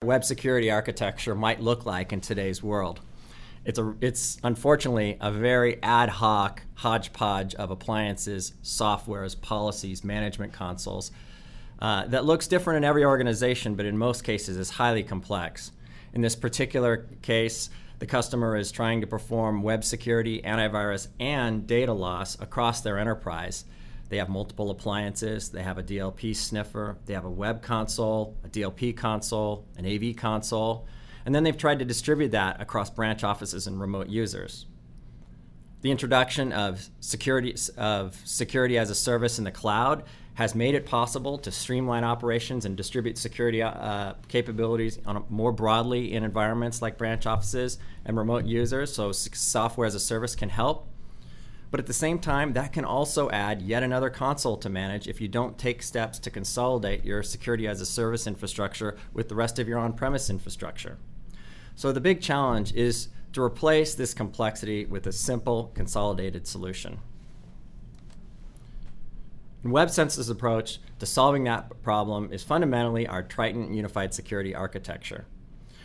web security architecture might look like in today's world. It's unfortunately a very ad hoc hodgepodge of appliances, softwares, policies, management consoles that looks different in every organization, but in most cases is highly complex. In this particular case, the customer is trying to perform web security, antivirus, and data loss across their enterprise. They have multiple appliances, they have a DLP sniffer, they have a web console, a DLP console, an AV console, and then they've tried to distribute that across branch offices and remote users. The introduction of security as a service in the cloud has made it possible to streamline operations and distribute security capabilities more broadly in environments like branch offices and remote users, so software as a service can help. But at the same time, that can also add yet another console to manage if you don't take steps to consolidate your security as a service infrastructure with the rest of your on-premise infrastructure. So the big challenge is to replace this complexity with a simple, consolidated solution. And WebSense's approach to solving that problem is fundamentally our Triton Unified Security Architecture.